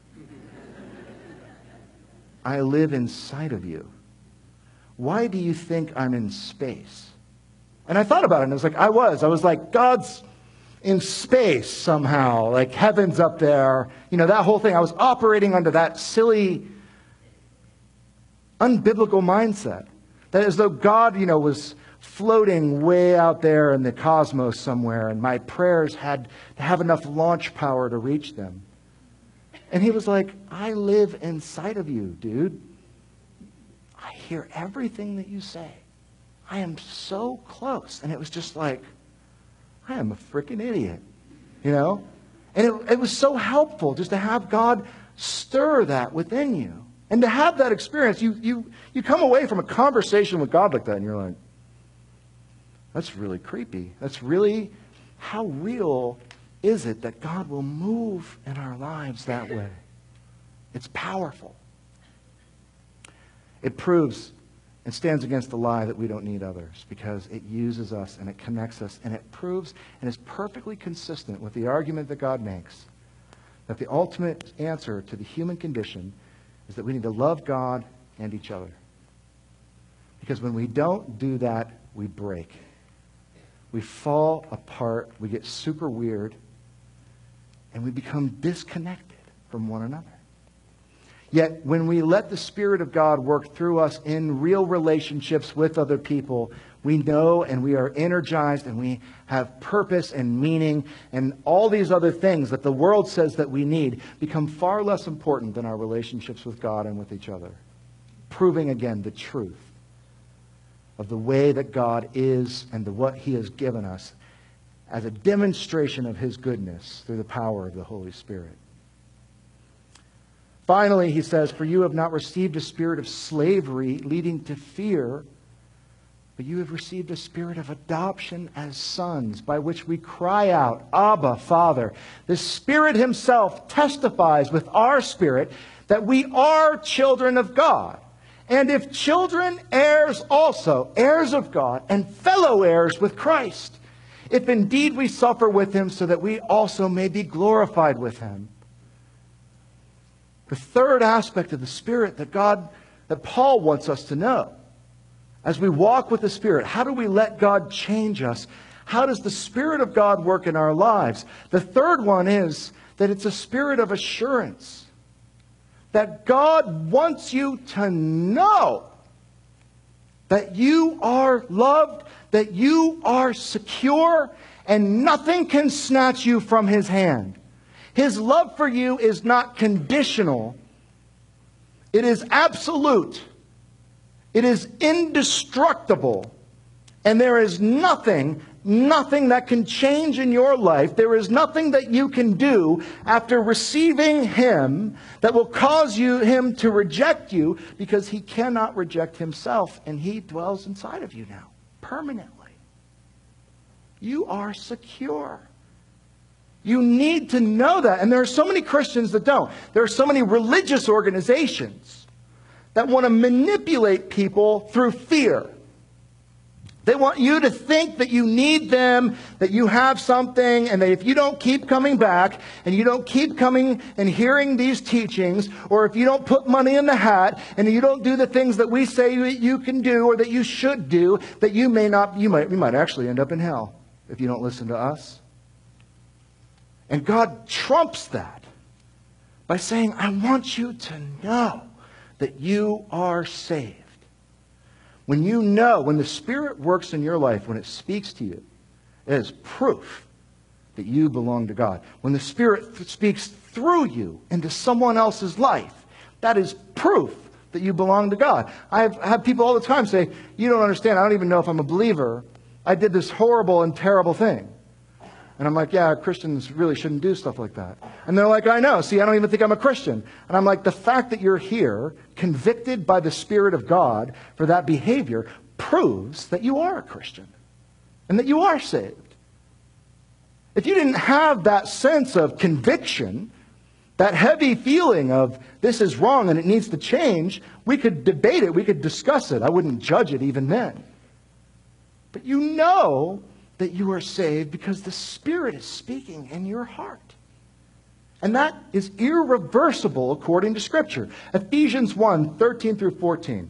I live inside of you. Why do you think I'm in space? And I thought about it, and I was like, God's in space somehow, like heaven's up there. That whole thing. I was operating under that silly, unbiblical mindset. That as though God, was floating way out there in the cosmos somewhere, and my prayers had to have enough launch power to reach them. And He was like, I live inside of you, dude. I hear everything that you say. I am so close. And it was just like, I am a freaking idiot, And it was so helpful just to have God stir that within you. And to have that experience, you come away from a conversation with God like that, and you're like, that's really creepy. That's really, how real is it that God will move in our lives that way? It's powerful. It proves and stands against the lie that we don't need others, because it uses us and it connects us, and it proves and is perfectly consistent with the argument that God makes that the ultimate answer to the human condition is that we need to love God and each other. Because when we don't do that, we break. We fall apart, we get super weird, and we become disconnected from one another. Yet, when we let the Spirit of God work through us in real relationships with other people, we know and we are energized and we have purpose and meaning, and all these other things that the world says that we need become far less important than our relationships with God and with each other. Proving again the truth of the way that God is and what He has given us as a demonstration of His goodness through the power of the Holy Spirit. Finally, he says, for you have not received a spirit of slavery leading to fear, but you have received a spirit of adoption as sons, by which we cry out, Abba, Father. The Spirit Himself testifies with our spirit that we are children of God. And if children, heirs also, heirs of God, and fellow heirs with Christ, if indeed we suffer with Him, so that we also may be glorified with Him. The third aspect of the Spirit that Paul wants us to know, as we walk with the Spirit, how do we let God change us? How does the Spirit of God work in our lives? The third one is that it's a spirit of assurance. That God wants you to know that you are loved, that you are secure, and nothing can snatch you from His hand. His love for you is not conditional. It is absolute. It is indestructible. And there is nothing that can change in your life. There is nothing that you can do after receiving Him that will cause Him to reject you, because He cannot reject Himself, and He dwells inside of you now, permanently. You are secure. You need to know that. And there are so many Christians that don't. There are so many religious organizations that want to manipulate people through fear. They want you to think that you need them, that you have something, and that if you don't keep coming back, and you don't keep coming and hearing these teachings, or if you don't put money in the hat, and you don't do the things that we say that you can do or that you should do, that you might actually end up in hell if you don't listen to us. And God trumps that by saying, I want you to know that you are saved. When you know, when the Spirit works in your life, when it speaks to you, it is proof that you belong to God. When the Spirit speaks through you into someone else's life, that is proof that you belong to God. I have people all the time say, you don't understand, I don't even know if I'm a believer. I did this horrible and terrible thing. And I'm like, yeah, Christians really shouldn't do stuff like that. And they're like, I know. See, I don't even think I'm a Christian. And I'm like, the fact that you're here, convicted by the Spirit of God for that behavior, proves that you are a Christian and that you are saved. If you didn't have that sense of conviction, that heavy feeling of this is wrong and it needs to change, we could debate it, we could discuss it. I wouldn't judge it even then. But you know that you are saved because the Spirit is speaking in your heart. And that is irreversible according to Scripture. Ephesians 1:13 through 14.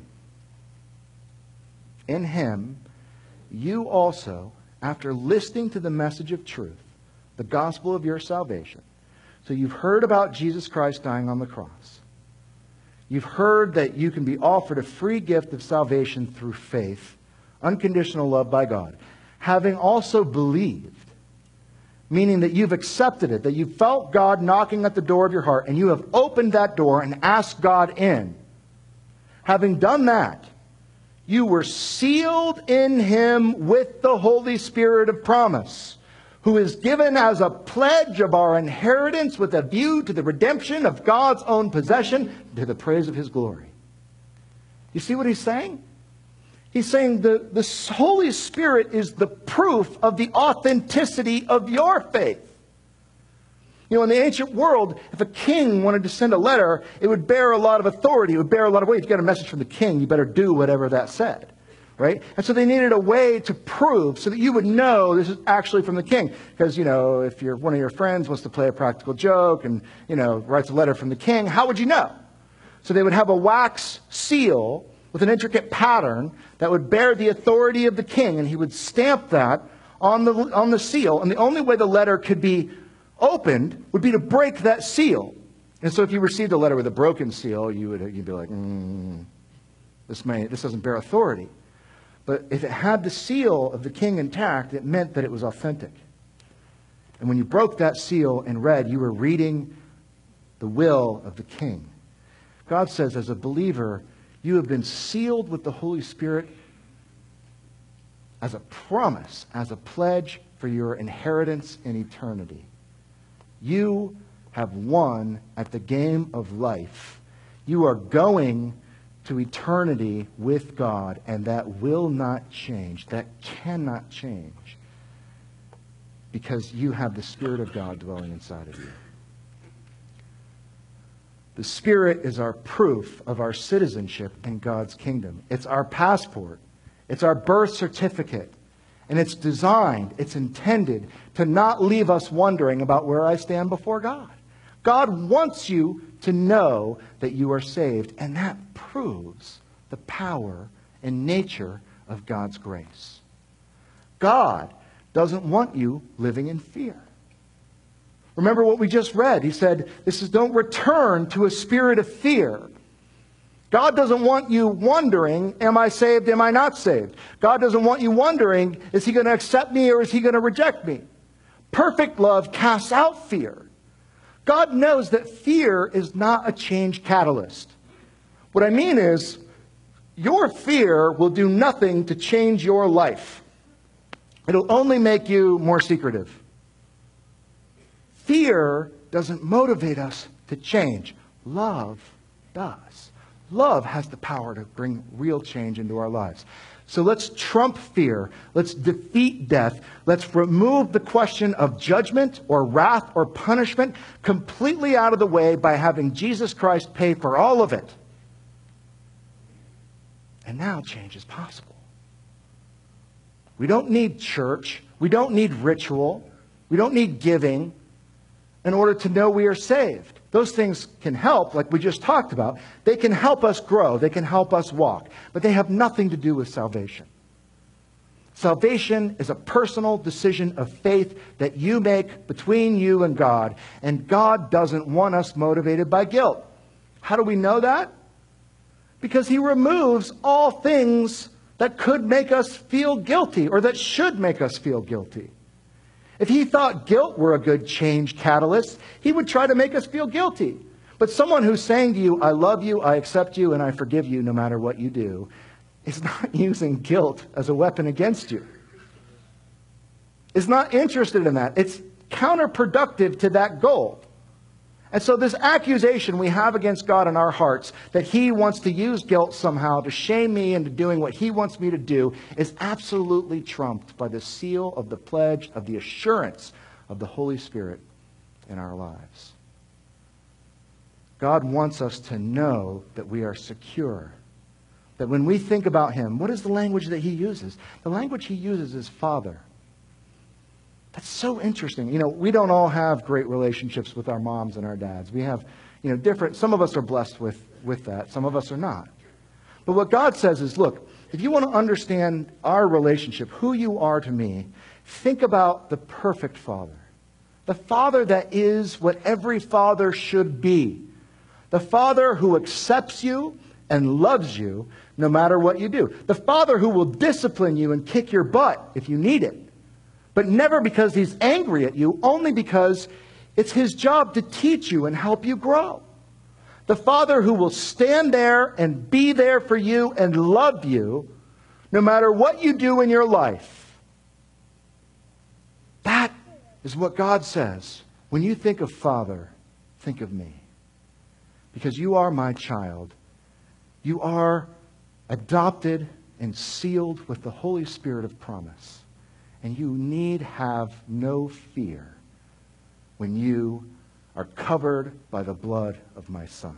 In Him, you also, after listening to the message of truth, the gospel of your salvation, so you've heard about Jesus Christ dying on the cross. You've heard that you can be offered a free gift of salvation through faith, unconditional love by God. Having also believed, meaning that you've accepted it, that you felt God knocking at the door of your heart, and you have opened that door and asked God in. Having done that, you were sealed in Him with the Holy Spirit of promise, who is given as a pledge of our inheritance with a view to the redemption of God's own possession to the praise of his glory. You see what he's saying? He's saying the Holy Spirit is the proof of the authenticity of your faith. You know, in the ancient world, if a king wanted to send a letter, it would bear a lot of authority. It would bear a lot of weight. If you got a message from the king, you better do whatever that said. Right? And so they needed a way to prove so that you would know this is actually from the king. Because, you know, if one of your friends wants to play a practical joke and, you know, writes a letter from the king, how would you know? So they would have a wax seal with an intricate pattern that would bear the authority of the king, and he would stamp that on the seal. And the only way the letter could be opened would be to break that seal. And so if you received a letter with a broken seal, you'd be like, this doesn't bear authority. But if it had the seal of the king intact, it meant that it was authentic. And when you broke that seal and read, you were reading the will of the king. God says, as a believer, you have been sealed with the Holy Spirit as a promise, as a pledge for your inheritance in eternity. You have won at the game of life. You are going to eternity with God, and that will not change. That cannot change, because you have the Spirit of God dwelling inside of you. The Spirit is our proof of our citizenship in God's kingdom. It's our passport. It's our birth certificate. And it's designed, it's intended to not leave us wondering about where I stand before God. God wants you to know that you are saved, and that proves the power and nature of God's grace. God doesn't want you living in fear. Remember what we just read. He said, don't return to a spirit of fear. God doesn't want you wondering, am I saved, am I not saved? God doesn't want you wondering, is he going to accept me or is he going to reject me? Perfect love casts out fear. God knows that fear is not a change catalyst. What I mean is, your fear will do nothing to change your life. It'll only make you more secretive. Fear doesn't motivate us to change. Love does. Love has the power to bring real change into our lives. So let's trump fear. Let's defeat death. Let's remove the question of judgment or wrath or punishment completely out of the way by having Jesus Christ pay for all of it. And now change is possible. We don't need church. We don't need ritual. We don't need giving in order to know we are saved. Those things can help, like we just talked about. They can help us grow. They can help us walk. But they have nothing to do with salvation. Salvation is a personal decision of faith that you make between you and God. And God doesn't want us motivated by guilt. How do we know that? Because he removes all things that could make us feel guilty or that should make us feel guilty. If he thought guilt were a good change catalyst, he would try to make us feel guilty. But someone who's saying to you, I love you, I accept you, and I forgive you no matter what you do, is not using guilt as a weapon against you. Is not interested in that. It's counterproductive to that goal. And so this accusation we have against God in our hearts that he wants to use guilt somehow to shame me into doing what he wants me to do is absolutely trumped by the seal of the pledge of the assurance of the Holy Spirit in our lives. God wants us to know that we are secure. That when we think about him, what is the language that he uses? The language he uses is Father. That's so interesting. You know, we don't all have great relationships with our moms and our dads. We have, different, some of us are blessed with that. Some of us are not. But what God says is, look, if you want to understand our relationship, who you are to me, think about the perfect Father. The Father that is what every father should be. The Father who accepts you and loves you no matter what you do. The Father who will discipline you and kick your butt if you need it. But never because he's angry at you, only because it's his job to teach you and help you grow. The Father who will stand there and be there for you and love you no matter what you do in your life. That is what God says. When you think of Father, think of me. Because you are my child. You are adopted and sealed with the Holy Spirit of promise. And you need have no fear when you are covered by the blood of my Son.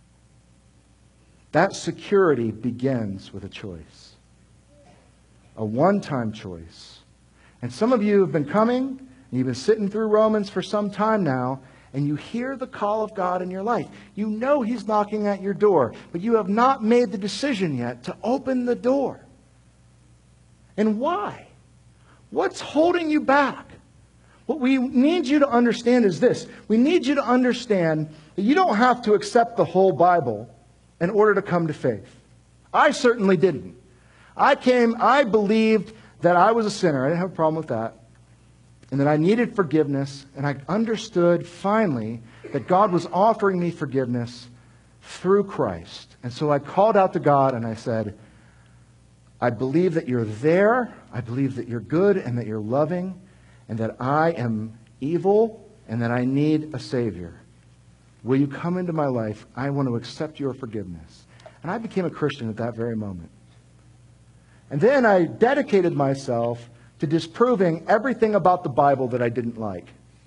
That security begins with a choice. A one-time choice. And some of you have been coming, and you've been sitting through Romans for some time now, and you hear the call of God in your life. You know He's knocking at your door, but you have not made the decision yet to open the door. And why? What's holding you back? What we need you to understand is this. We need you to understand that you don't have to accept the whole Bible in order to come to faith. I certainly didn't. I believed that I was a sinner. I didn't have a problem with that. And that I needed forgiveness. And I understood finally that God was offering me forgiveness through Christ. And so I called out to God and I said, I believe that you're there. I believe that you're good and that you're loving. And that I am evil and that I need a Savior. Will you come into my life? I want to accept your forgiveness. And I became a Christian at that very moment. And then I dedicated myself to disproving everything about the Bible that I didn't like.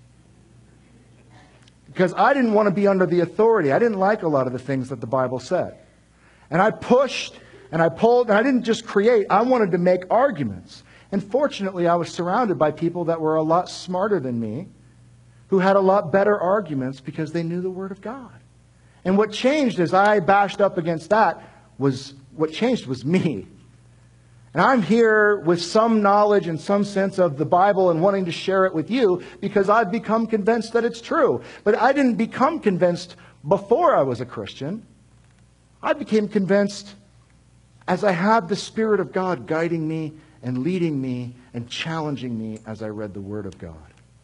Because I didn't want to be under the authority. I didn't like a lot of the things that the Bible said. And I pushed and I pulled, and I didn't just create. I wanted to make arguments. And fortunately, I was surrounded by people that were a lot smarter than me, who had a lot better arguments because they knew the Word of God. And what changed as I bashed up against that was me. And I'm here with some knowledge and some sense of the Bible and wanting to share it with you because I've become convinced that it's true. But I didn't become convinced before I was a Christian. I became convinced as I had the Spirit of God guiding me and leading me and challenging me as I read the Word of God.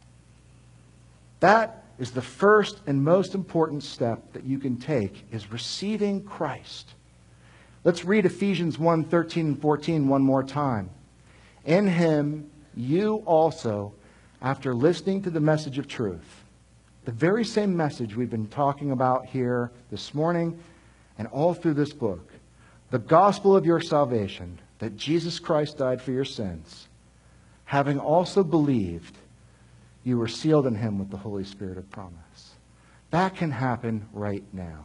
That is the first and most important step that you can take, is receiving Christ. Let's read Ephesians 1:13 and 14 one more time. In Him, you also, after listening to the message of truth, the very same message we've been talking about here this morning and all through this book, the gospel of your salvation, that Jesus Christ died for your sins, having also believed, you were sealed in Him with the Holy Spirit of promise. That can happen right now.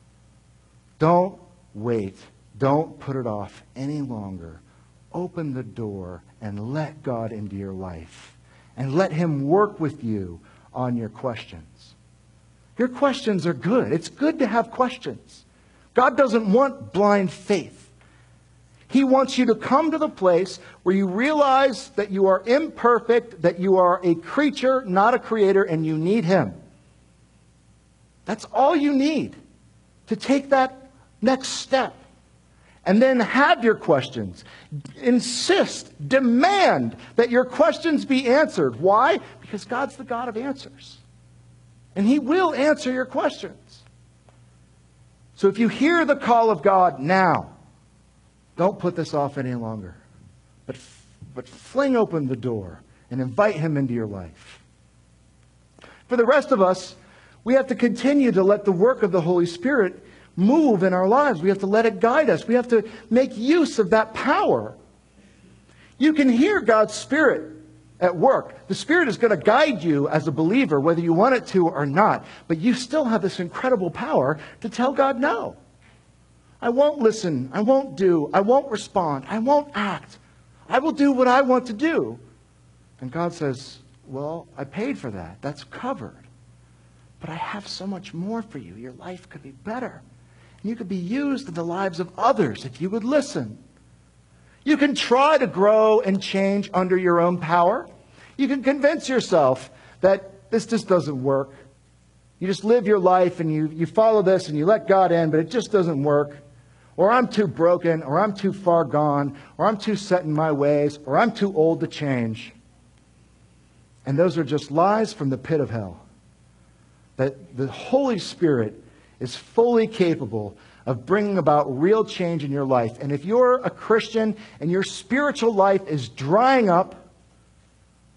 Don't wait. Don't put it off any longer. Open the door and let God into your life. And let Him work with you on your questions. Your questions are good. It's good to have questions. God doesn't want blind faith. He wants you to come to the place where you realize that you are imperfect, that you are a creature, not a creator, and you need Him. That's all you need to take that next step. And then have your questions. Insist, demand that your questions be answered. Why? Because God's the God of answers. And He will answer your questions. So if you hear the call of God now, don't put this off any longer. But fling open the door and invite Him into your life. For the rest of us, we have to continue to let the work of the Holy Spirit move in our lives. We have to let it guide us. We have to make use of that power. You can hear God's Spirit at work. The Spirit is going to guide you as a believer, whether you want it to or not. But you still have this incredible power to tell God no. I won't listen. I won't do. I won't respond. I won't act. I will do what I want to do. And God says, well, I paid for that. That's covered. But I have so much more for you. Your life could be better. And you could be used in the lives of others if you would listen. You can try to grow and change under your own power. You can convince yourself that this just doesn't work. You just live your life and you follow this and you let God in, but it just doesn't work. Or I'm too broken, or I'm too far gone, or I'm too set in my ways, or I'm too old to change. And those are just lies from the pit of hell. That the Holy Spirit is fully capable of bringing about real change in your life. And if you're a Christian and your spiritual life is drying up,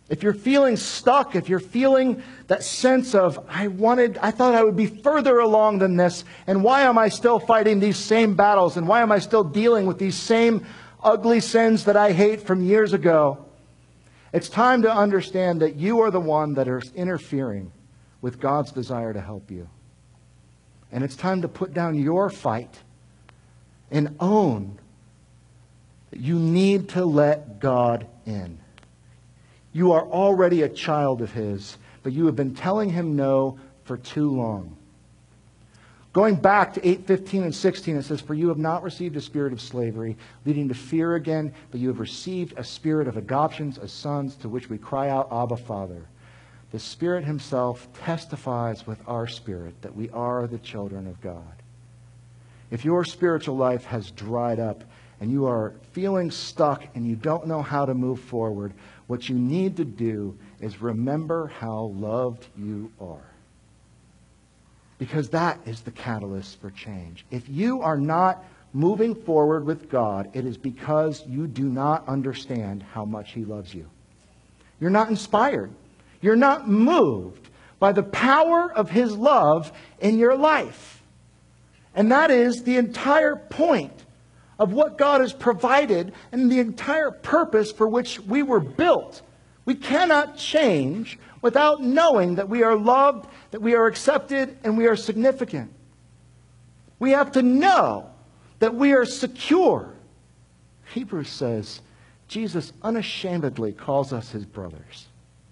If you're feeling stuck, if you're feeling that sense of, I thought I would be further along than this, and why am I still fighting these same battles, and why am I still dealing with these same ugly sins that I hate from years ago? It's time to understand that you are the one that is interfering with God's desire to help you. And it's time to put down your fight and own that you need to let God in. You are already a child of His, but you have been telling Him no for too long. Going back to 8:15 and 16, it says, "For you have not received a spirit of slavery, leading to fear again, but you have received a spirit of adoptions as sons, to which we cry out, Abba, Father." The Spirit Himself testifies with our spirit that we are the children of God. If your spiritual life has dried up and you are feeling stuck and you don't know how to move forward, what you need to do is remember how loved you are. Because that is the catalyst for change. If you are not moving forward with God, it is because you do not understand how much He loves you. You're not inspired. You're not moved by the power of His love in your life. And that is the entire point of what God has provided and the entire purpose for which we were built. We cannot change without knowing that we are loved, that we are accepted, and we are significant. We have to know that we are secure. Hebrews says Jesus unashamedly calls us His brothers.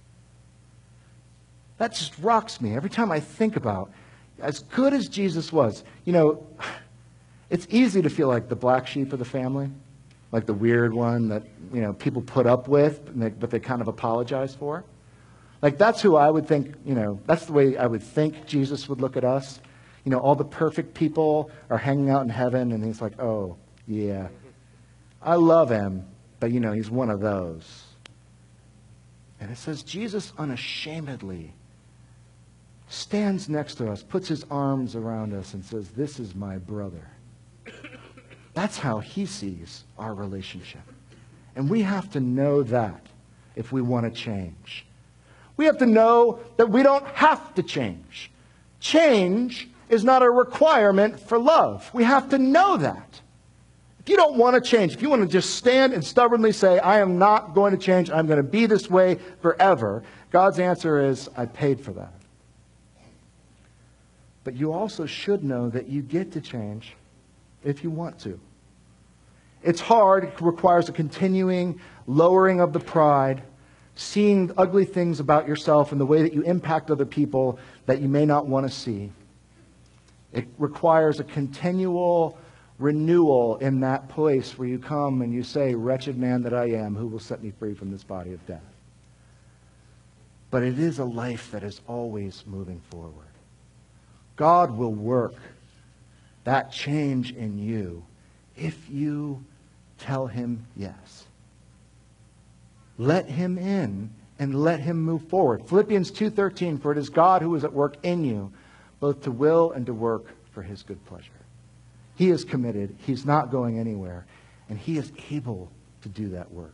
That just rocks me every time I think about, as good as Jesus was. You know, it's easy to feel like the black sheep of the family, like the weird one that, you know, people put up with, but they kind of apologize for. Like, that's who I would think, you know, that's the way I would think Jesus would look at us. You know, all the perfect people are hanging out in heaven, and He's like, oh, yeah, I love him, but, you know, he's one of those. And it says Jesus unashamedly stands next to us, puts His arms around us, and says, this is my brother. That's how He sees our relationship. And we have to know that if we want to change. We have to know that we don't have to change. Change is not a requirement for love. We have to know that. If you don't want to change, if you want to just stand and stubbornly say, I am not going to change, I'm going to be this way forever, God's answer is, I paid for that. But you also should know that you get to change if you want to. It's hard. It requires a continuing lowering of the pride, seeing ugly things about yourself and the way that you impact other people that you may not want to see. It requires a continual renewal in that place where you come and you say, wretched man that I am, who will set me free from this body of death? But it is a life that is always moving forward. God will work that change in you if you tell Him yes. Let Him in and let Him move forward. Philippians 2:13, for it is God who is at work in you, both to will and to work for His good pleasure. He is committed. He's not going anywhere. And He is able to do that work.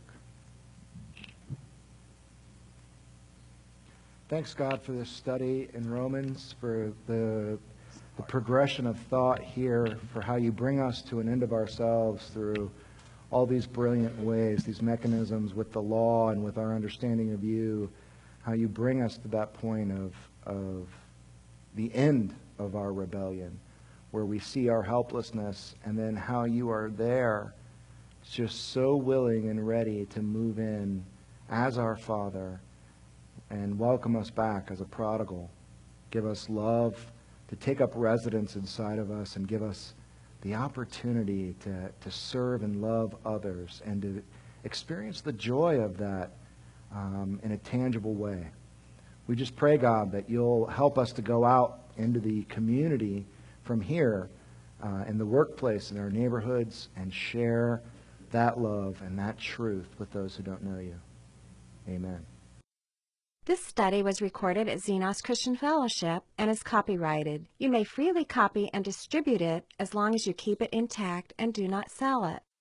Thanks, God, for this study in Romans, for the progression of thought here, for how you bring us to an end of ourselves through all these brilliant ways, these mechanisms with the law and with our understanding of you, how you bring us to that point of the end of our rebellion, where we see our helplessness, and then how you are there, just so willing and ready to move in as our Father and welcome us back as a prodigal. Give us love to take up residence inside of us and give us the opportunity to serve and love others and to experience the joy of that in a tangible way. We just pray, God, that you'll help us to go out into the community from here in the workplace, in our neighborhoods, and share that love and that truth with those who don't know you. Amen. This study was recorded at Xenos Christian Fellowship and is copyrighted. You may freely copy and distribute it as long as you keep it intact and do not sell it.